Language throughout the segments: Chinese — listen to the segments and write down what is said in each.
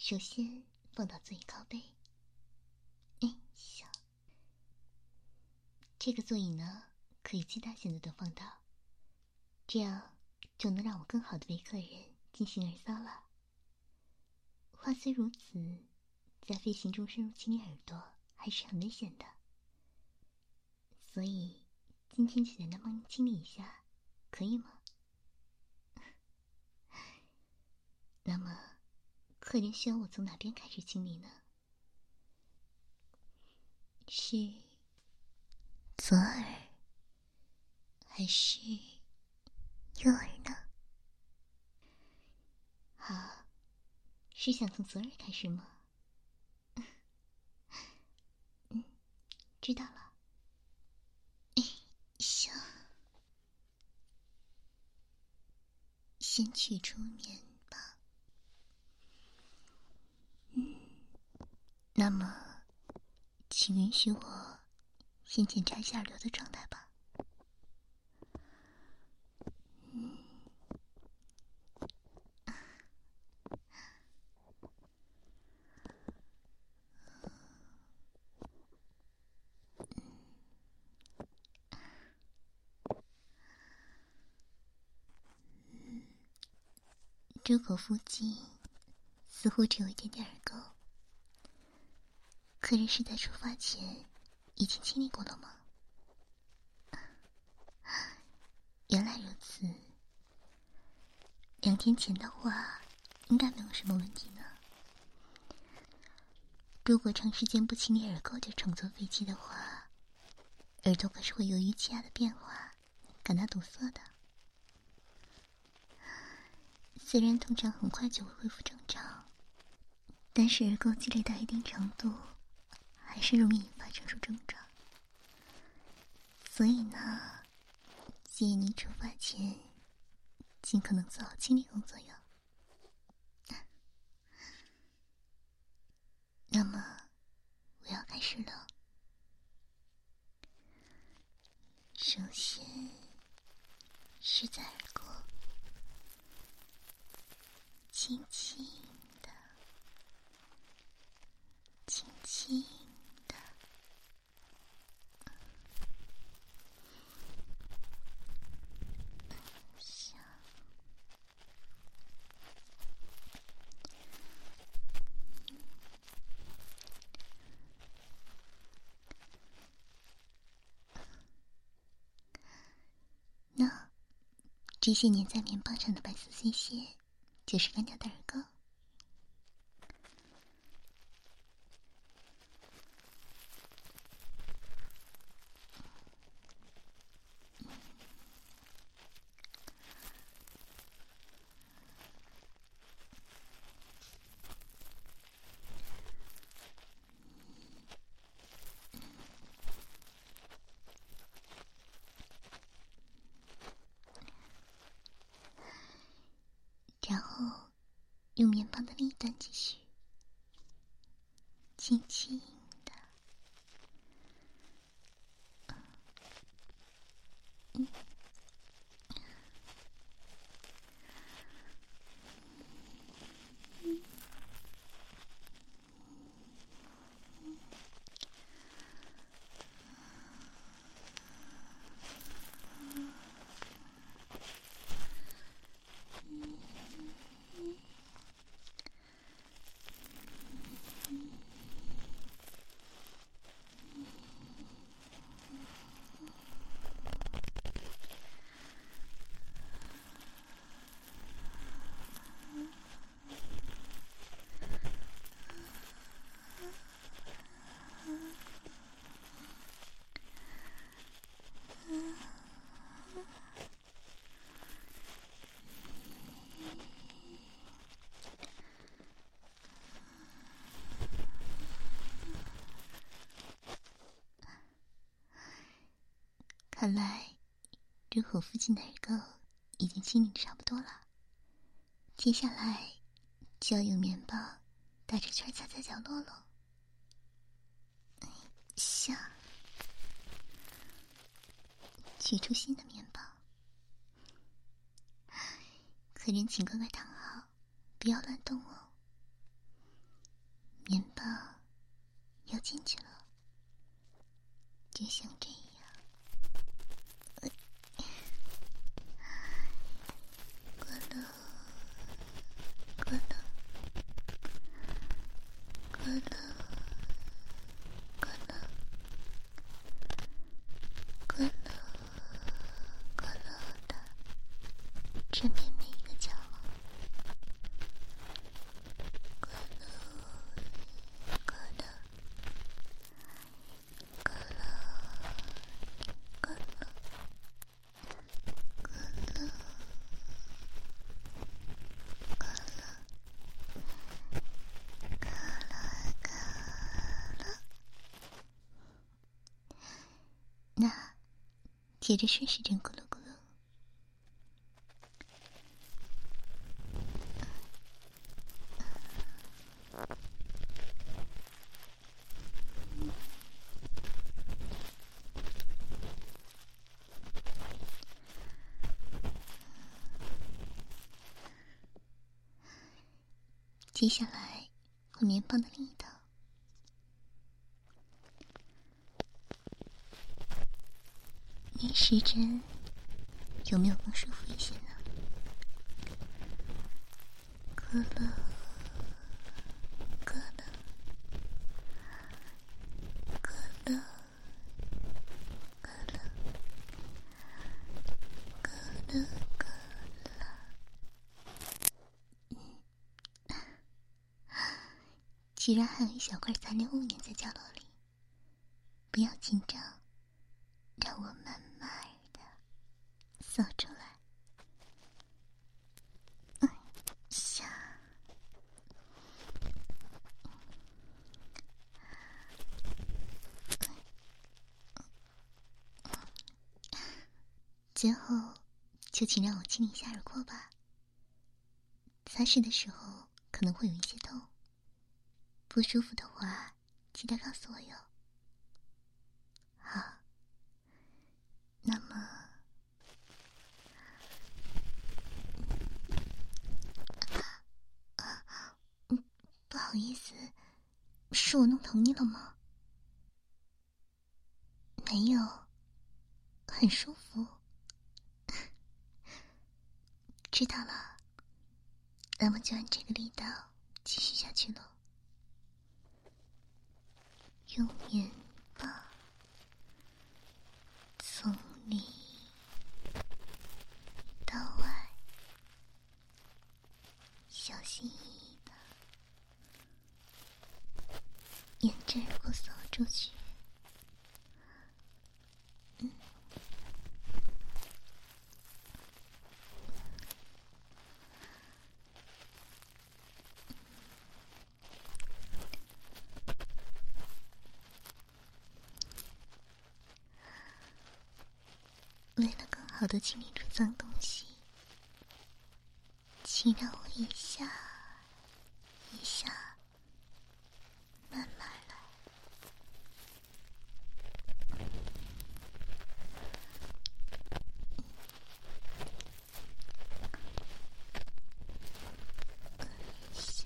首先放到座椅靠背。哎，小。这个座椅呢，可以最大限度的放倒，这样就能让我更好的为客人进行耳骚了。话虽如此，在飞行中深入亲你耳朵还是很危险的，所以今天就简单帮您清理一下，可以吗？那么，客人需要我从哪边开始清理呢？是左耳还是右耳呢？好，是想从左耳开始吗？知道了。哎，行。先取出棉棒。那么，请允许我先检查一下耳朵的状态吧。这口附近似乎只有一点点耳垢，客人是在出发前已经清理过了吗？原来如此，2天前的话应该没有什么问题呢。如果长时间不清理耳垢就乘坐飞机的话，耳朵可是会由于气压的变化感到堵塞的。虽然通常很快就会恢复正常，但是耳垢积累到一定程度还是容易引发上述症状。所以呢，建议你出发前尽可能做好清理工作哟。那么我要开始了。首先是在耳廓轻轻的轻轻的想那这些粘在棉棒上的白色碎屑就是干掉的耳垢。然后用棉棒的另一端继续轻轻的看来这口附近的耳垢已经清理的差不多了，接下来就要用棉棒带着圈擦在角落了。下，取出新的棉棒。客人请乖乖躺好，不要乱动哦。 棉棒要进去了，就像这样。咕噜咕噜咕噜咕噜咕噜咕噜的枕边每一个角落，咕噜咕噜咕噜咕噜咕噜。那接着顺时针咕噜咕噜，接下来换棉棒的另一头，逆时针有没有更舒服一些呢？咕噜咕噜咕噜咕噜咕噜咕噜。居然还有一小块残留物粘在角落里，不要紧张，让我慢慢的扫出来。下，最后就请让我亲你一下耳廓吧。擦拭的时候可能会有一些痛，不舒服的话记得告诉我哟。好，那么不好意思，是我弄疼你了吗？没有，很舒服。知道了，那么就按这个力道继续下去了。用棉棒从里到外，小心翼翼的沿着耳廓扫出去。为了更好的清理出脏东西，请让我一下一下慢慢来。一下，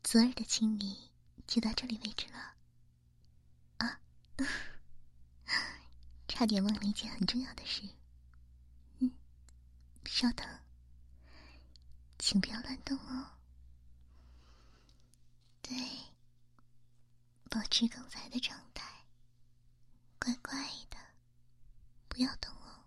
昨儿的亲昵就到这里为止了。啊，差点忘了一件很重要的事。稍等，请不要乱动哦。对，保持刚才的状态，乖乖的，不要动哦。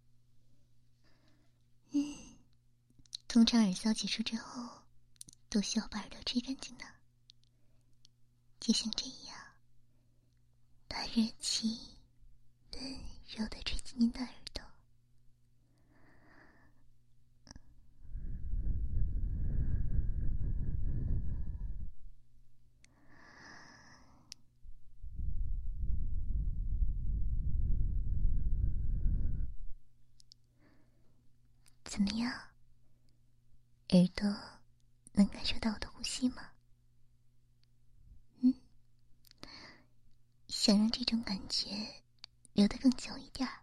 通常耳骚结束之后，都需要把耳朵吹干净的，就像这样，把热气温柔的吹进您的耳朵。怎么样？耳朵能感受到我的呼吸吗？想让这种感觉留得更久一点儿。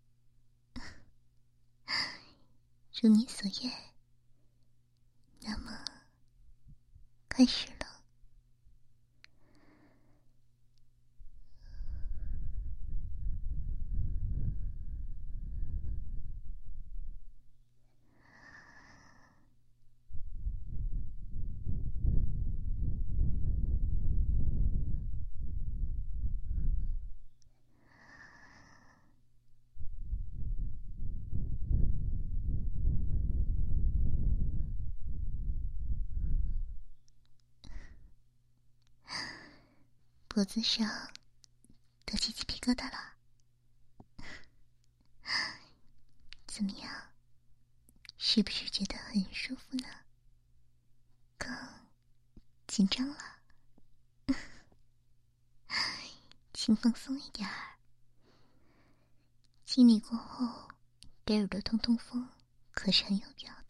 如你所愿，那么开始了。脖子上都起鸡皮疙瘩了，怎么样？是不是觉得很舒服呢？更紧张了？请放松一点儿。亲昵过后，给耳朵通通风，可是很有必要的。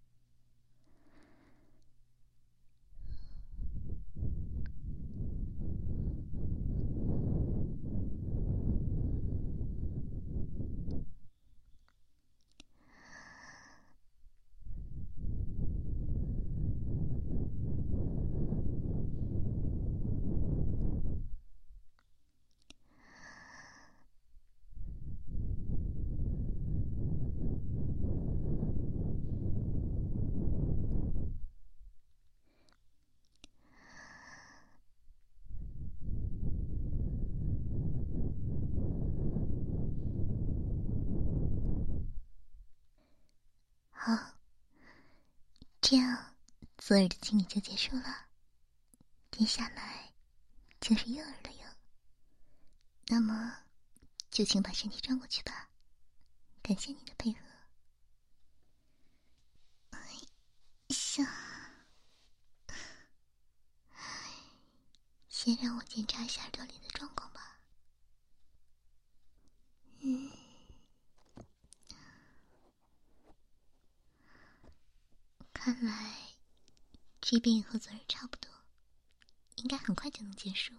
好，这样左耳的清理就结束了。接下来就是右耳了哟。那么就请把身体转过去吧，感谢你的配合。先让我检查一下耳朵里的状况吧。看来这边也和昨日差不多，应该很快就能结束。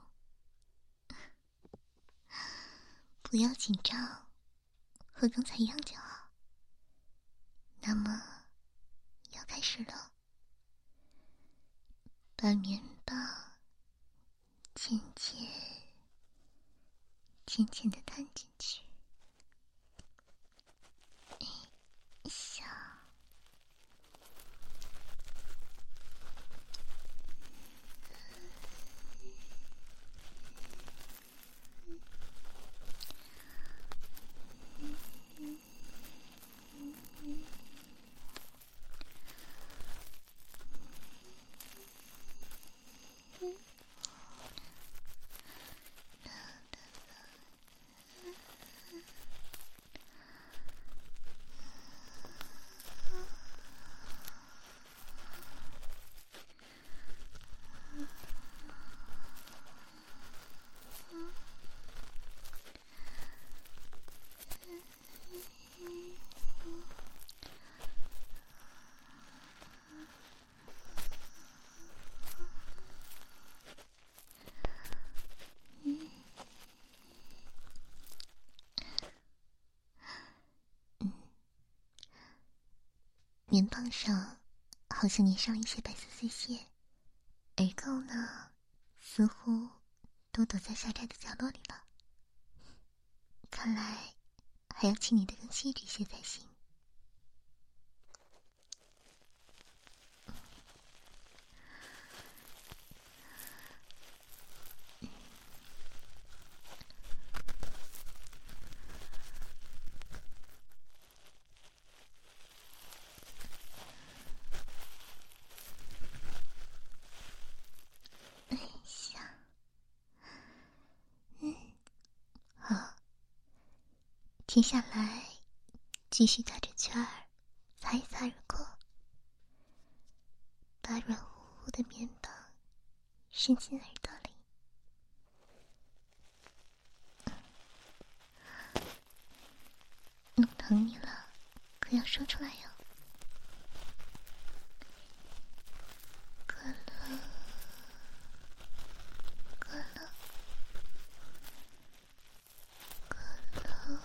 不要紧张，和刚才一样就好。那么要开始了，把棉棒渐渐地探进去。小棉棒上好像粘上了一些白色碎屑， 而狗呢，似乎都躲在狭窄的角落里了。看来还要亲你的更细致些才行。好，接下来继续打着圈儿，擦一擦耳廓，把软乎乎的面包伸进耳朵里。弄疼你了，可要说出来哟。咯咯咯咯咯咯。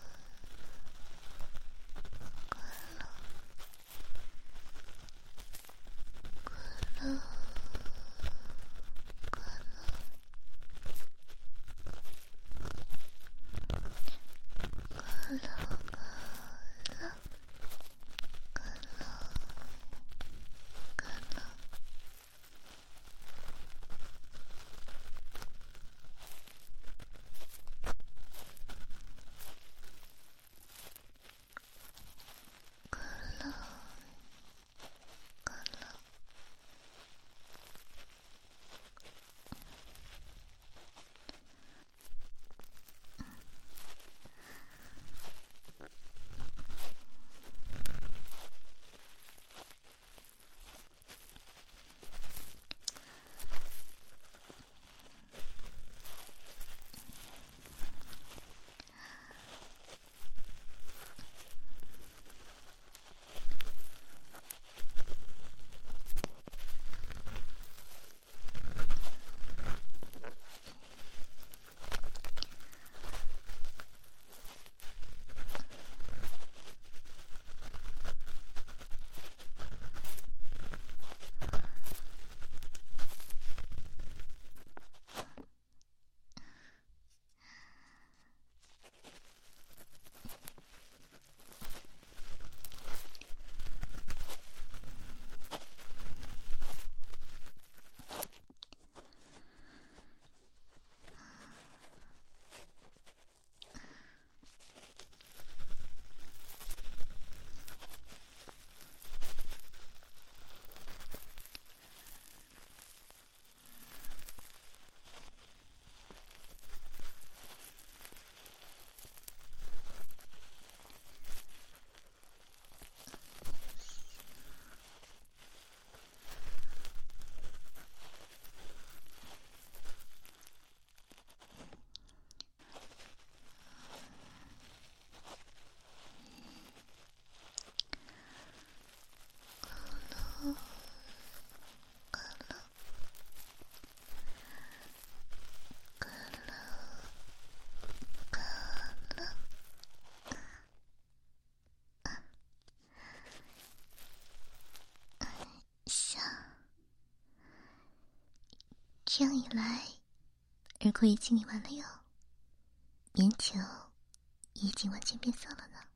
这样一来，耳廓也清理完了哟，棉球已经完全变色了呢。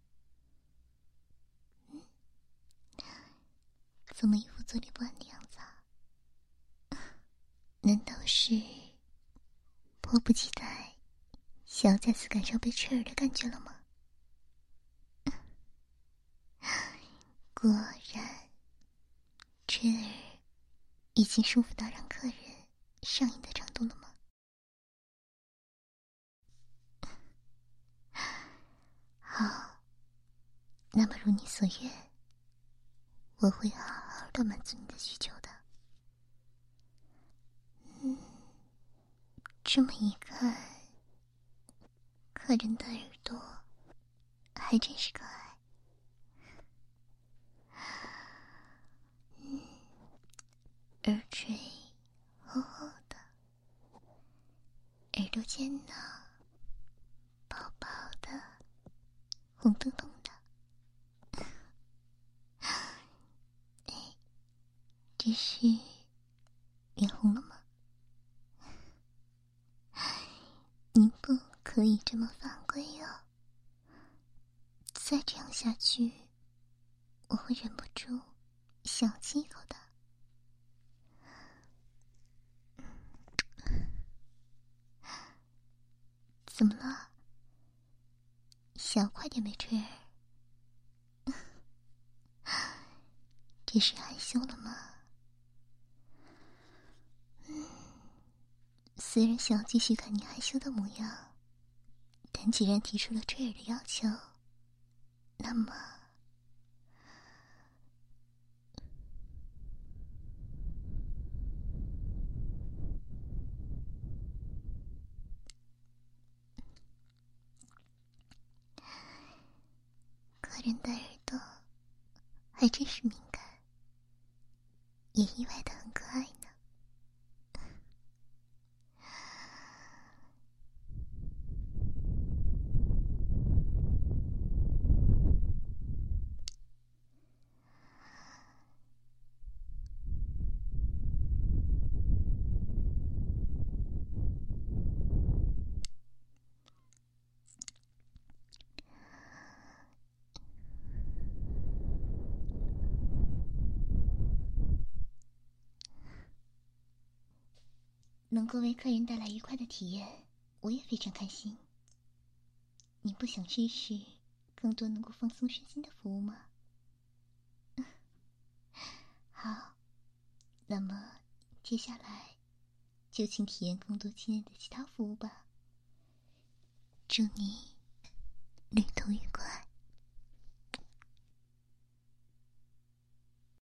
怎么一副坐立不安的样子啊？难道是迫不及待想要再次感受被吹耳的感觉了吗？果然，吹耳已经舒服到让客人上瘾的程度了吗？好，那么如你所愿，我会好好的满足你的需求的。这么一看，客人的耳朵还真是可爱。耳垂厚厚的，耳朵尖呢薄薄的，红彤彤的。这是连何以这么犯规呀？再这样下去，我会忍不住想亲一口的。怎么了？想快点没吹儿？这是害羞了吗？虽然想继续看你害羞的模样，但既然提出了吹儿的要求，那么……客人的耳朵还真是敏感，也意外的很可爱呢。能够为客人带来愉快的体验，我也非常开心。你不想试试更多能够放松身心的服务吗？好，那么接下来就请体验更多亲爱的其他服务吧。祝你旅途愉快。